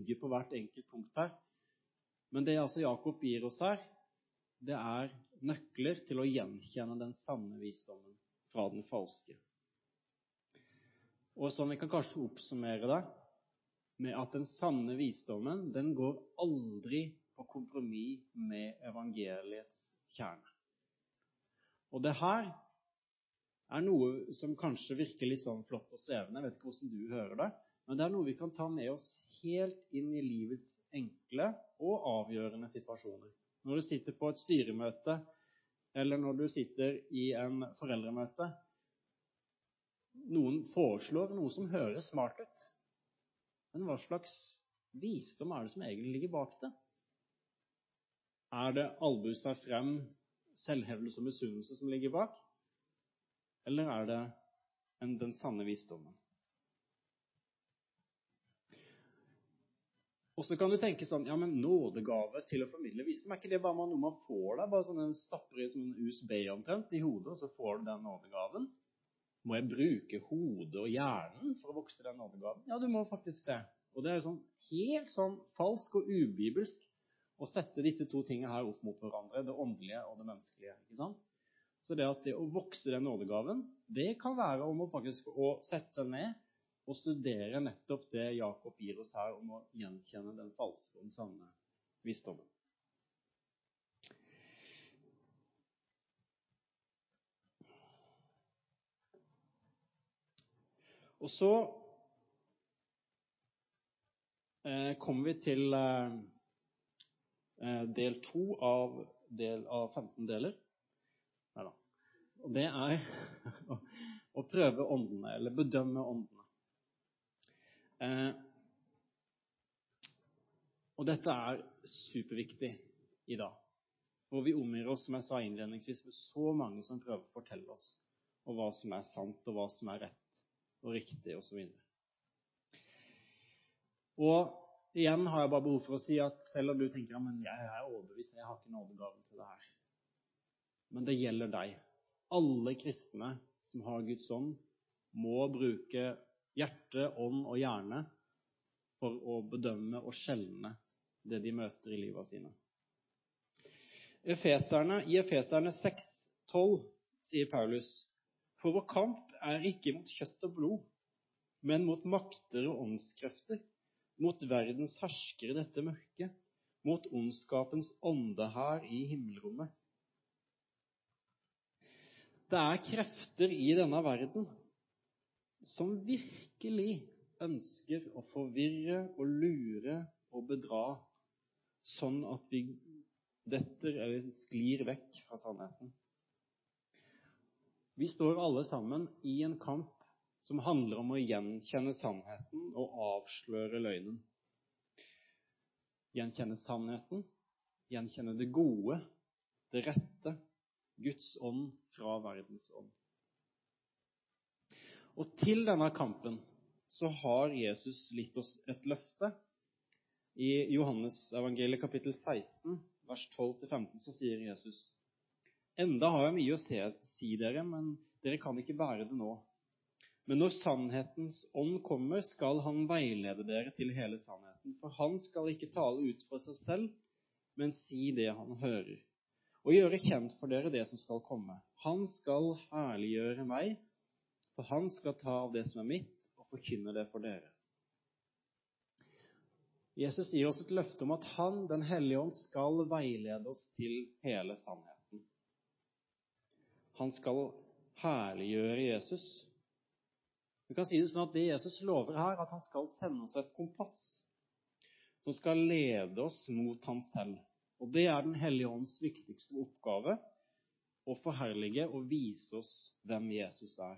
bygge på hvert enkelt punkt her. Men det altså Jakob gir oss her, det er nøkler til å gjenkjenne den sanne visdommen fra den falske. Og sånn vi kan kanskje oppsummere det, med at den sanne visdommen, den går aldri på kompromiss med evangeliets kjerne. Og det her er noe som kanskje virker litt sånn flott og svevende, jeg vet ikke hvordan du hører det, men det er noe vi kan ta med oss helt inn i livets enkle og avgjørende situasjoner. Når du sitter på et styremøte, eller når du sitter i en foreldremøte, noen foreslår noe som høres smart ut, men hva slags visdom er det som egentlig ligger bak det? Er det albue seg frem, selvhevdelse og misunnelse som ligger bak? Eller er det den sanne visdommen? Og så kan du tenke sånn, ja, men nådegave til å formidle visdom, er ikke det bare noe man får der? Bare sånn en stapper i som en USB omtrent i hodet, og så får du den nådegaven. Må jeg bruke hodet og hjernen for å vokse den nådegaven? Ja, du må faktisk det. Og det er sånn helt sånn falsk og ubibelsk å sette disse to tingene her opp mot hverandre, det åndelige og det menneskelige, ikke sant? Så det at det å vokse den nådegaven, det kan være om å faktisk å sette seg ned og studere nettopp det Jakob gir oss her om å gjenkjenne den falske og den sanne visdommen. Og så kommer vi til del 2 av 15 deler. Neida. Og det er å prøve åndene, eller bedømme åndene. Og dette er superviktig i dag. For vi omgir oss, som jeg sa innledningsvis, med så mange som prøver å fortelle oss om hva som er sant, og hva som er rett og riktig, og så videre. Og igjen har jeg bare behov for å si at selv om du tenker, men jeg er overbevist, jeg har ikke nådegaven til det her. Men det gjelder deg. Alle kristne som har Guds ånd må bruke hjerte, ånd og hjerne for å bedømme og skjelne det de møter i livet sine. I Efeserne 6:12 sier Paulus, for vår kamp er ikke mot kjøtt og blod, men mot makter og åndskrefter, mot verdens herskere i dette mørket, mot ondskapens ånde her i himmelrommet. Det er krefter i denne verden som virkelig ønsker å forvirre og lure og bedra, sånn at vi detter eller sklir vekk fra sannheten. Vi står alle sammen i en kamp som handler om å gjenkjenne sannheten og avsløre løgnen. Gjenkjenne sannheten, gjenkjenne det gode, det rette, Guds ånd fra verdens ånd. Og til denne kampen så har Jesus gitt oss et løfte. I Johannes evangeliet kapittel 16, vers 12-15, så sier Jesus, enda har jeg mye å si dere, men dere kan ikke bære det nå. Men når sannhetens ånd kommer, skal han veilede dere til hele sannheten. For han skal ikke tale ut for seg selv, men si det han hører. Og gjøre kjent for dere det som skal komme. Han skal herliggjøre meg, for han skal ta av det som er mitt, og forkynne det for dere. Jesus gir oss et løfte om at han, den hellige ånd, skal veilede oss til hele sannheten. Han skal herliggjøre Jesus. Vi kan si det sånn at det Jesus lover her, at han skal sende oss et kompass som skal lede oss mot han selv. Og det er den hellige ånds viktigste oppgave, å forherlige og vise oss hvem Jesus er.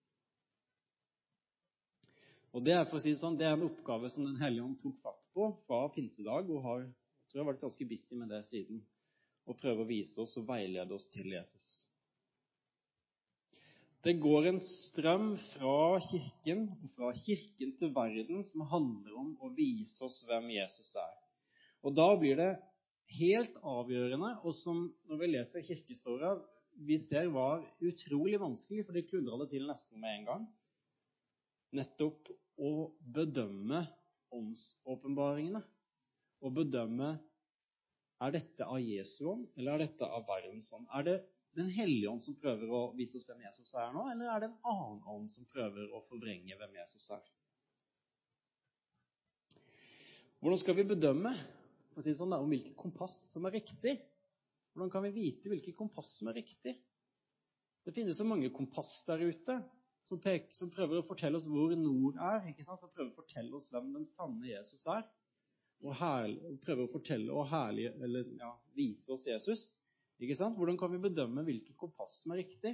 Og det er, for å si det sånn, det er en oppgave som den hellige ånd tok fatt på fra pinsedag, og har, jeg tror jeg har vært ganske busy med det siden, å prøve å vise oss og veilede oss til Jesus. Det går en strøm fra kirken, og fra kirken til verden, som handler om å vise oss hvem Jesus er. Og da blir det helt avgjørende, og som når vi leser kirkehistoria, vi ser var utrolig vanskelig, for de kludret det til nesten med en gang, nettopp å bedømme åndsåpenbaringene og bedømme, er dette av Jesu ånd, eller er dette av verdens ånd? Er det Den hellige ånd som prøver å vise oss hvem Jesus er nå, eller er det en annen ånd som prøver å forvrenge hvem Jesus er? Hvordan skal vi bedømme, for å si det sånn, om hvilket kompass som er riktig? Hvordan kan vi vite hvilket kompass som er riktig? Det finnes så mange kompass der ute som prøver å fortelle oss hvor nord er, ikke sant? Som prøver å fortelle oss hvem den sanne Jesus er, og prøver å fortelle og vise oss Jesus. Ikke sant? Hvordan kan vi bedømme hvilket kompass som er riktig?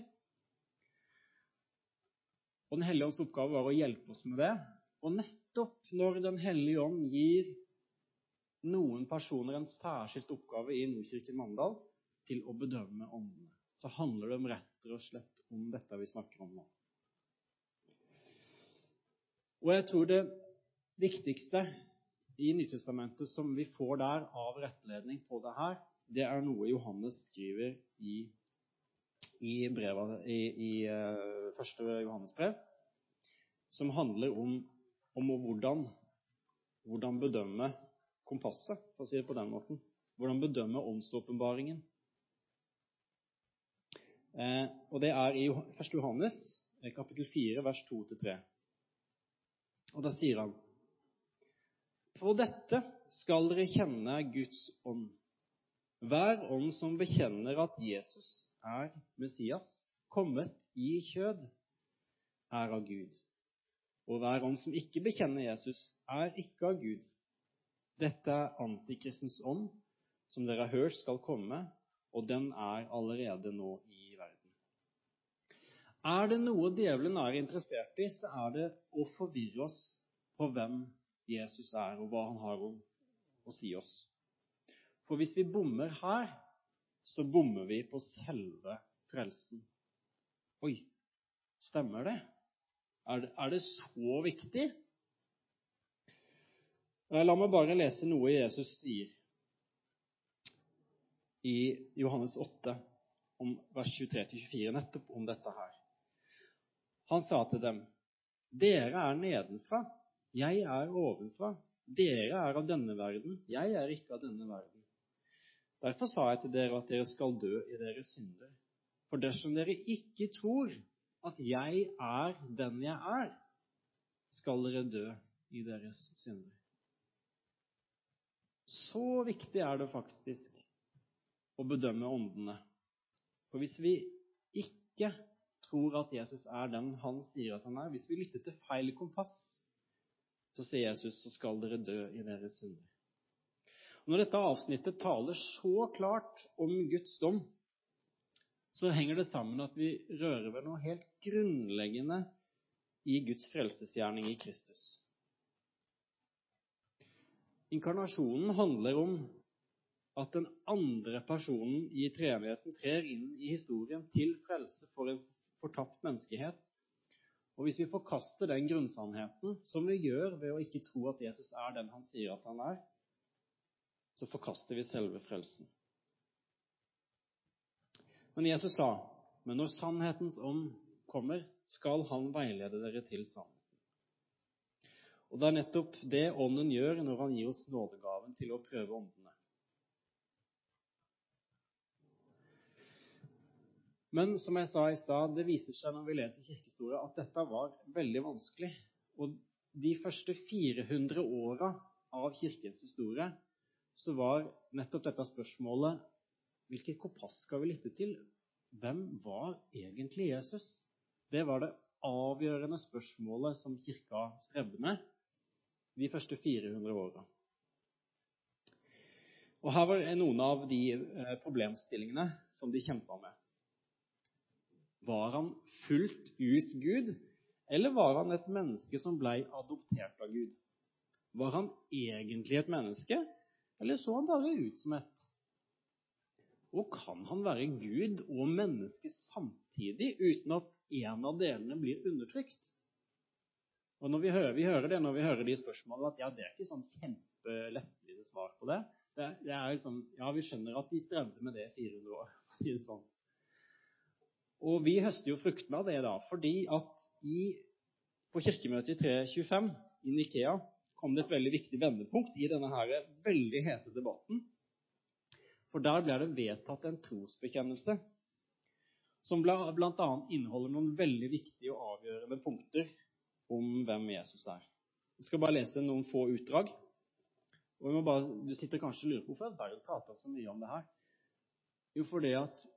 Og Den hellige ånds oppgave var å hjelpe oss med det. Og nettopp når Den hellige ånd gir noen personer en særskilt oppgave i Nordkirken Mandal til å bedømme åndene, så handler det rett og slett om dette vi snakker om nå. Og jeg tror det viktigste i Nytestamentet som vi får der av rettledning på det her, det er noe Johannes skriver i brevet, i første Johannes brev, som handler om hvordan bedømme kompasset, for å si det på den måten. Hvordan bedømme åndsåpenbaringen. Og det er i første Johannes, kapittel 4, vers 2-3. Og da sier han: På dette skal dere kjenne Guds ånd. Hver ånd som bekjenner at Jesus er Messias, kommet i kjød, er av Gud. Og hver ånd som ikke bekjenner Jesus, er ikke av Gud. Dette er antikristens ånd, som dere har hørt skal komme, og den er allerede nå i verden. Er det noe djevelen er interessert i, så er det å forvirre oss på hvem Jesus er, og hva han har å si oss. For hvis vi bommer her, så bommer vi på selve frelsen. Oi, stemmer det? Er det så viktig? La meg bare lese noe Jesus sier i Johannes 8, om vers 23-24, nettopp om dette her. Han sa til dem: Dere er nedenfra, jeg er ovenfra. Dere er av denne verden, jeg er ikke av denne verden. Derfor sa jeg til dere at dere skal dø i deres synder. For dersom dere ikke tror at jeg er den jeg er, skal dere dø i deres synder. Så viktig er det faktisk å bedømme åndene. For hvis vi ikke tror at Jesus er den han sier at han er, hvis vi lytter til feil kompass, så sier Jesus, så skal dere dø i deres synder. Når dette avsnittet taler så klart om Guds dom, så henger det sammen at vi rører ved noe helt grunnleggende i Guds frelsesgjerning i Kristus. Inkarnasjonen handler om at den andre personen i treenigheten trer inn i historien til frelse for en fortapt menneskehet. Og hvis vi forkaster den grunnsannheten, som vi gjør ved å ikke tro at Jesus er den han sier at han er, så forkaster vi selve frelsen. Men Jesus sa: Men når sannhetens ånd kommer, skal han veilede dere til sannheten. Og det er nettopp det ånden gjør når han gir oss nådegaven til å prøve åndene. Men som jeg sa i stad, det viser seg når vi leser kirkehistorie at dette var veldig vanskelig. Og de første 400 årene av kirkens historie så var nettopp dette spørsmålet: hvilket kompass skal vi lytte til? Hvem var egentlig Jesus? Det var det avgjørende spørsmålet som kirka strevde med de første 400 årene. Og her var noen av de problemstillingene som de kjempet med. Var han fullt ut Gud, eller var han et menneske som ble adoptert av Gud? Var han egentlig et menneske, eller så han bare ut som et? Og kan han være Gud og menneske samtidig, uten at en av delene blir undertrykt? Og når vi hører det når vi hører de spørsmålene, at ja, det er ikke sånn kjempelettvide svar på det. Det er liksom, ja, vi skjønner at de strevde med det i 400 år, for å si det sånn. Og vi høster jo frukten av det da, fordi at på kirkemøtet i 325 i Nikea, kom det et veldig viktig vendepunkt i denne her veldig hete debatten. For der ble det vedtatt en trosbekjennelse, som blant annet inneholder noen veldig viktige og avgjørende punkter om hvem Jesus er. Jeg skal bare lese noen få utdrag. Og du sitter kanskje og lurer på hvorfor jeg bare prater så mye om det her. Jo, fordi at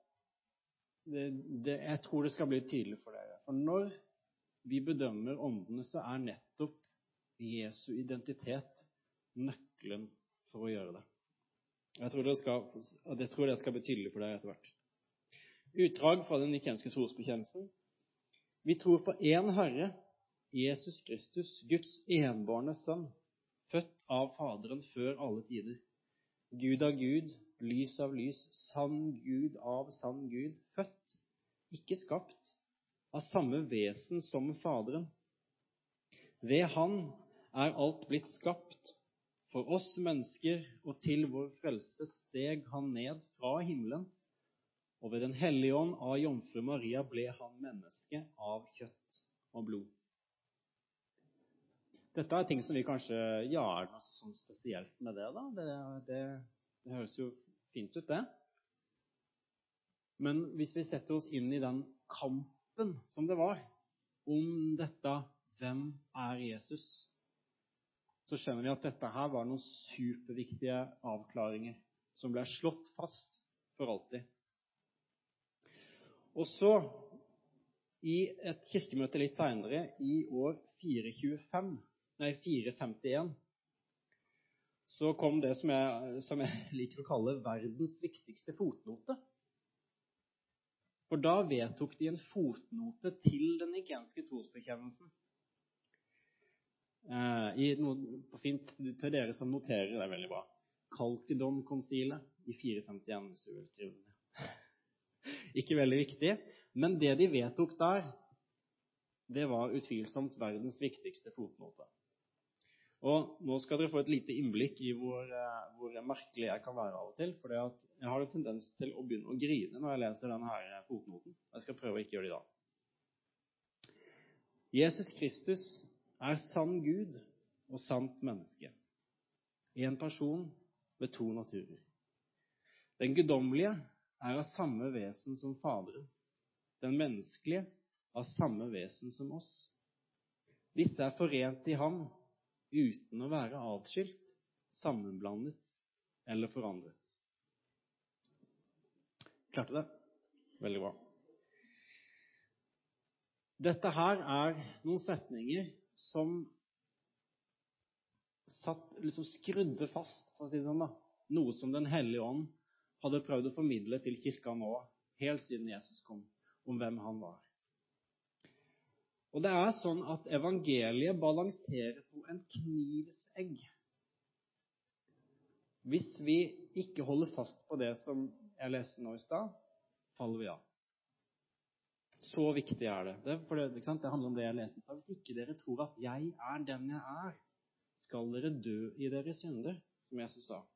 jeg tror det skal bli tydelig for dere. For når vi bedømmer åndene, så er nettopp Jesu identitet nøkkelen for å gjøre det. Jeg tror det skal bli tydelig for dere etter hvert. Utdrag fra den nikenske trosbekjennelsen. Vi tror på en Herre, Jesus Kristus, Guds enbårne sønn, født av Faderen før alle tider. Gud av Gud, lys av lys, sann Gud av sann Gud, født, ikke skapt, av samme vesen som Faderen. Ved han er alt blitt skapt. For oss mennesker og til vår frelse steg han ned fra himmelen, og ved den hellige ånd av jomfru Maria ble han menneske av kjøtt og blod. Dette er ting som vi kanskje, er det noe sånn spesielt med det da? Det høres jo fint ut det. Men hvis vi setter oss inn i den kampen som det var om dette, hvem er Jesus? Så skjønner vi at dette her var noen superviktige avklaringer som ble slått fast for alltid. Og så, i et kirkemøte litt senere, i år 451, så kom det som jeg liker å kalle verdens viktigste fotnote. For da vedtok de en fotnote til den nikenske trosbekjennelsen. På fint til dere som noterer, det er veldig bra. Kalkedon-konsilet i 451, hvis du vil skrive det. Ikke veldig viktig, men det de vedtok der, det var utvilsomt verdens viktigste fotnote. Og nå skal dere få et lite innblikk i hvor merkelig jeg kan være av og til, for jeg har en tendens til å begynne å grine når jeg leser denne fotnoten. Jeg skal prøve å ikke gjøre det i dag. Jesus Kristus er sann Gud og sant menneske. En person ved to naturer. Den guddommelige er av samme vesen som Faderen. Den menneskelige av samme vesen som oss. Disse er forent i ham, uten å være adskilt, sammenblandet eller forandret. Klarte det? Veldig bra. Dette her er noen setninger som skrudde fast, for å si det sånn da, noe som Den hellige ånd hadde prøvd å formidle til kirka nå, helt siden Jesus kom, om hvem han var. Og det er sånn at evangeliet balanserer på en knivsegg. Hvis vi ikke holder fast på det som jeg leste nå i sted, faller vi av. Så viktig er det. For det handler om det jeg leste. Hvis ikke dere tror at jeg er den jeg er, skal dere dø i deres synder, som Jesus sa.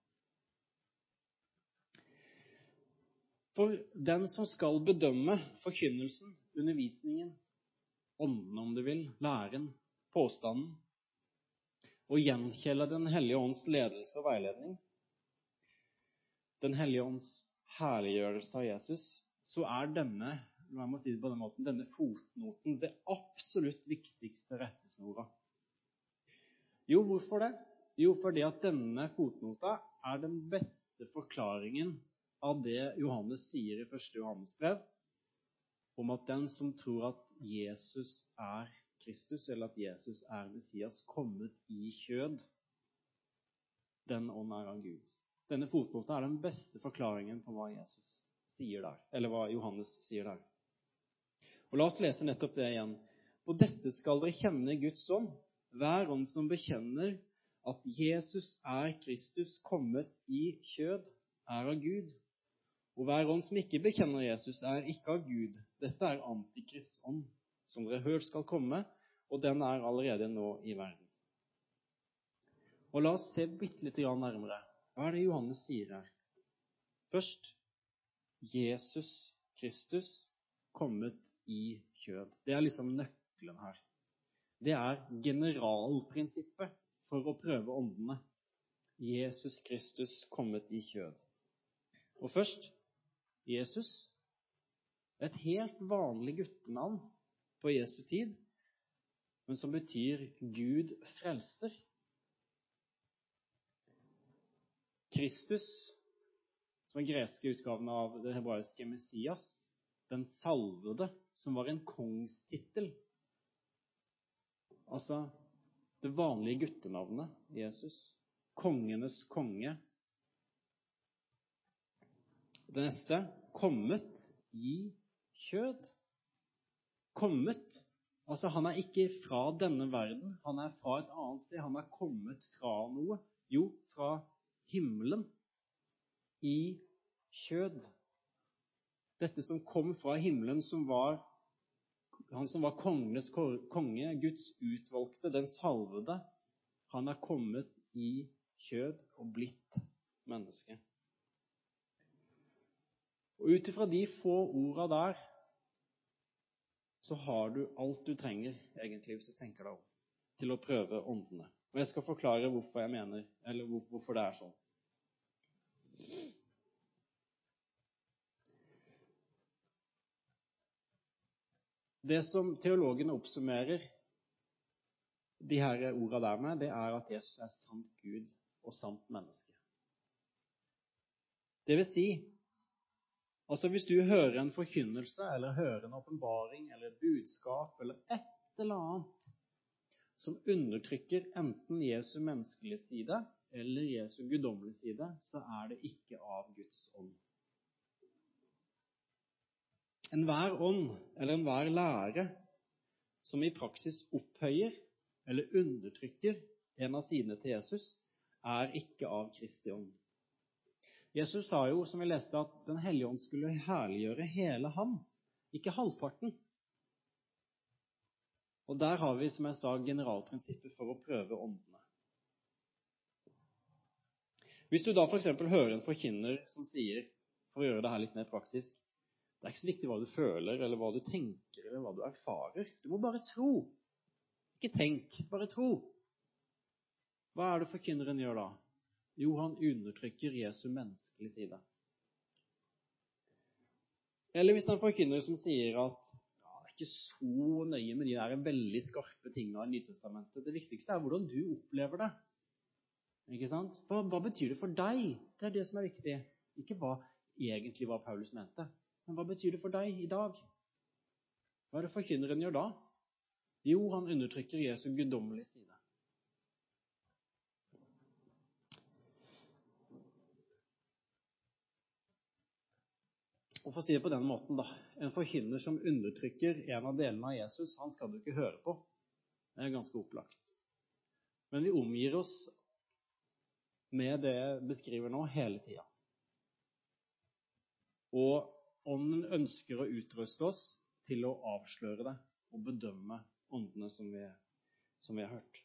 For den som skal bedømme forkynnelsen, undervisningen, ånden om du vil, læren, påstanden, og gjenkjelle Den hellige ånds ledelse og veiledning, Den hellige ånds herliggjørelse av Jesus, så er denne fotnoten det absolutt viktigste rettesnora. Jo, hvorfor det? Jo, fordi at denne fotnota er den beste forklaringen av det Johannes sier i 1. Johannes brev, om at den som tror at Jesus er Kristus, eller at Jesus er Messias, kommet i kjød, den ånd er av Gud. Denne fotnota er den beste forklaringen på hva Jesus sier der, eller hva Johannes sier der. Og la oss lese nettopp det igjen. Og dette skal dere kjenne Guds ånd, hver ånd som bekjenner at Jesus er Kristus kommet i kjød, er av Gud. Og hver ånd som ikke bekjenner Jesus er ikke av Gud. Dette er Antikrists ånd, som dere hørt skal komme, og den er allerede nå i verden. Og la oss se bitte litt nærmere. Hva er det Johannes sier her? Først, Jesus Kristus kommet i kjød. Det er liksom nøkkelen her. Det er generalprinsippet for å prøve åndene. Jesus Kristus kommet i kjød. Og først, Jesus, et helt vanlig guttenavn på Jesu tid, men som betyr Gud frelser. Kristus, som er greske utgaven av det hebraiske Messias, den salvede, som var en kongstittel. Altså, det vanlige guttenavnet Jesus, kongenes konge. Det neste, kommet i kjød. Kommet, altså han er ikke fra denne verden, han er fra et annet sted, han er kommet fra noe, jo, fra himmelen, i kjød. Dette som kom fra himmelen, han som var kongenes konge, Guds utvalgte, den salvede, han er kommet i kjød og blitt menneske. Og utifra de få ordene der, så har du alt du trenger, egentlig, hvis du tenker deg om, til å prøve åndene. Og jeg skal forklare hvorfor jeg mener, eller hvorfor det er sånn. Det som teologene oppsummerer de her ordene der med, det er at Jesus er sant Gud og sant menneske. Det vil si, altså hvis du hører en forkynnelse, eller hører en åpenbaring, eller et budskap, eller et eller annet, som undertrykker enten Jesu menneskelige side, eller Jesu guddommelige side, så er det ikke av Guds ånd. Enhver ånd, eller enhver lære, som i praksis opphøyer, eller undertrykker en av sidene til Jesus, er ikke av Kristi ånd. Jesus sa jo, som vi leste, at den hellige ånd skulle herliggjøre hele ham, ikke halvparten. Og der har vi, som jeg sa, generalprinsippet for å prøve åndene. Hvis du da for eksempel hører en forkynner som sier, for å gjøre det her litt mer praktisk, det er ikke så viktig hva du føler, eller hva du tenker, eller hva du erfarer. Du må bare tro. Ikke tenk, bare tro. Hva er det forkynneren gjør da? Jo, han undertrykker Jesu menneskelige side. Eller hvis det er en forkynner som sier at det er ikke så nøye med de der veldig skarpe tingene i Nytestamentet. Det viktigste er hvordan du opplever det. Ikke sant? Hva betyr det for deg? Det er det som er viktig. Ikke egentlig hva Paulus mente. Men hva betyr det for deg i dag? Hva er det forkynneren gjør da? Jo, han undertrykker Jesu guddommelige side. Og for å si det på den måten da, en forkynner som undertrykker en av delene av Jesus, han skal du ikke høre på. Det er ganske opplagt. Men vi omgir oss med det jeg beskriver nå hele tiden. Og ånden ønsker å utruste oss til å avsløre det og bedømme åndene som vi har hørt.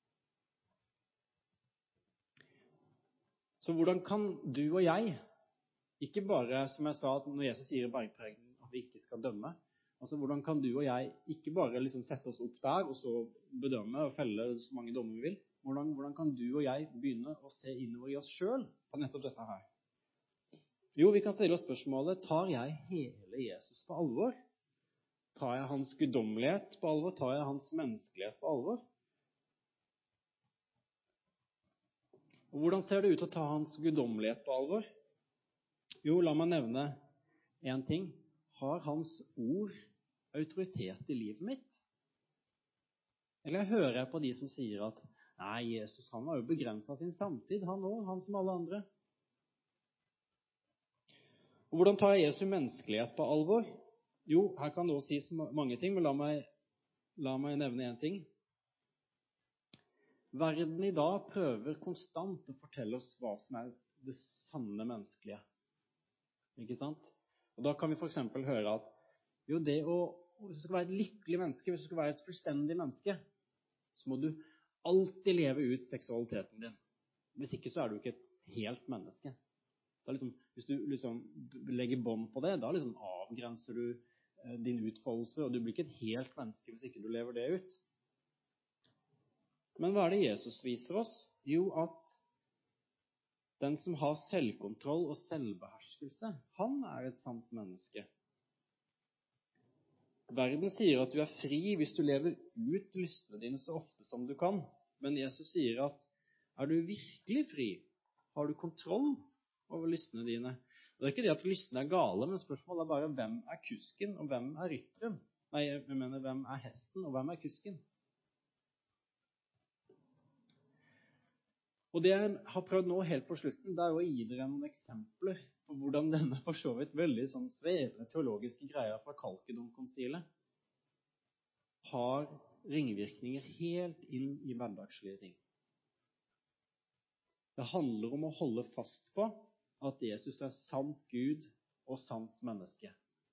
Så hvordan kan du og jeg, ikke bare, som jeg sa, når Jesus sier i bergprekenen at vi ikke skal dømme, altså hvordan kan du og jeg ikke bare liksom sette oss opp der og så bedømme og felle så mange dommer vi vil? Hvordan kan du og jeg begynne å se innover i oss selv på nettopp dette her? Jo, vi kan stille oss spørsmålet, tar jeg hele Jesus på alvor? Tar jeg hans guddommelighet på alvor? Tar jeg hans menneskelighet på alvor? Og hvordan ser det ut å ta hans guddommelighet på alvor? Jo, la meg nevne en ting. Har hans ord autoritet i livet mitt? Eller hører jeg på de som sier at nei, Jesus han var jo begrenset sin samtid, han også, han som alle andre. Og hvordan tar jeg Jesu menneskelighet på alvor? Jo, her kan det også sies mange ting, men la meg nevne en ting. Verden i dag prøver konstant å fortelle oss hva som er det sanne menneskelige. Ikke sant? Og da kan vi for eksempel høre at jo, hvis du skal være et lykkelig menneske, hvis du skal være et fullstendig menneske, så må du alltid leve ut seksualiteten din. Hvis ikke så er du ikke et helt menneske. Hvis du legger bånd på det, da avgrenser du din utfoldelse, og du blir ikke et helt menneske hvis ikke du lever det ut. Men hva er det Jesus viser oss? Jo, at den som har selvkontroll og selvbeherskelse, han er et sant menneske. Verden sier at du er fri hvis du lever ut lystene dine så ofte som du kan. Men Jesus sier at er du virkelig fri? Har du kontroll over lystene dine? Det er ikke det at lystene er gale, men spørsmålet er bare hvem er kusken og hvem er rytteren? Nei, jeg mener hvem er hesten og hvem er kusken? Og det jeg har prøvd nå helt på slutten, det er å gi dere noen eksempler på hvordan denne for så vidt veldig sånn svevende teologiske greier fra Kalkedon-konsilet har ringvirkninger helt inn i hverdagslige ting. Det handler om å holde fast på at Jesus er sant Gud og sant menneske.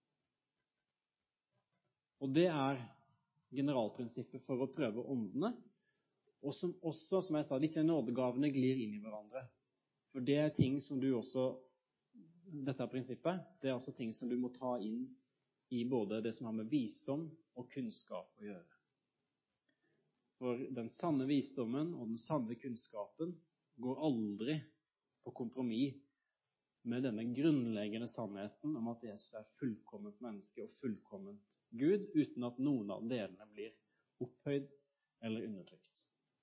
Og det er generalprinsippet for å prøve åndene, og som også, som jeg sa, disse nådegavene glir inn i hverandre. For det er ting som du også, dette prinsippet, det er også ting som du må ta inn i både det som har med visdom og kunnskap å gjøre. For den sanne visdommen og den sanne kunnskapen går aldri på kompromiss med denne grunnleggende sannheten om at Jesus er fullkomment menneske og fullkomment Gud, uten at noen av delene blir opphøyd eller undertrykt.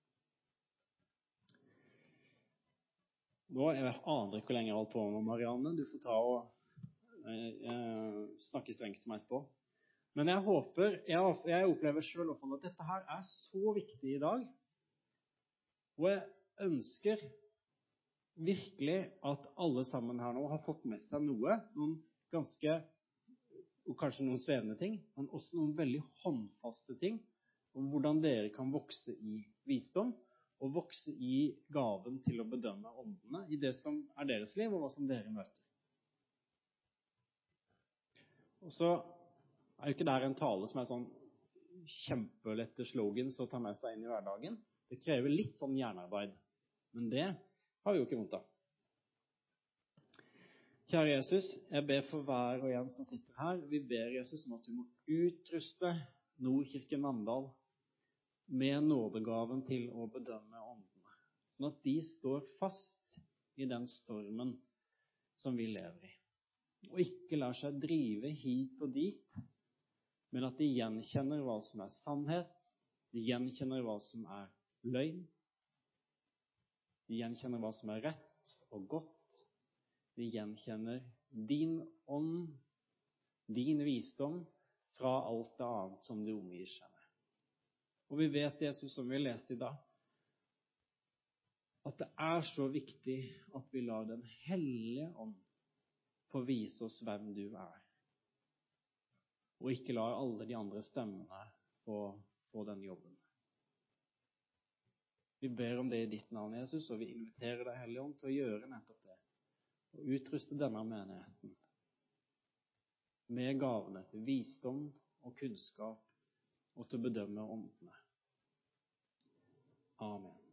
Nå, jeg aner ikke hvor lenge jeg har holdt på med Marianne. Du får ta og snakke strengt til meg etterpå. Men jeg håper, jeg opplever selv at dette her er så viktig i dag. Og jeg ønsker virkelig at alle sammen her nå har fått med seg noen ganske, og kanskje noen svevende ting, men også noen veldig håndfaste ting om hvordan dere kan vokse i visdom, og vokse i gaven til å bedømme åndene i det som er deres liv, og hva som dere møter. Og så er jo ikke det en tale som er sånn kjempelette slogans å ta med seg inn i hverdagen. Det krever litt sånn hjernearbeid, men det har vi jo ikke vondt av. Kjære Jesus, jeg ber for hver og en som sitter her. Vi ber Jesus om at du må utruste Nordkirken Mandal med nådegaven til å bedømme åndene, sånn at de står fast i den stormen som vi lever i, og ikke lar seg drive hit og dit, men at de gjenkjenner hva som er sannhet, de gjenkjenner hva som er løgn, de gjenkjenner hva som er rett og godt, de gjenkjenner din ånd, din visdom fra alt det annet som de omgir seg med. Og vi vet, Jesus, som vi leste i dag, at det er så viktig at vi lar den hellige ånd få vise oss hvem du er, og ikke lar alle de andre stemmene få den jobben. Vi ber om det i ditt navn, Jesus, og vi inviterer deg, Hellige Ånd, til å gjøre nettopp det, og utruste denne menigheten med gavene til visdom og kunnskap og til å bedømme åndene. Amen.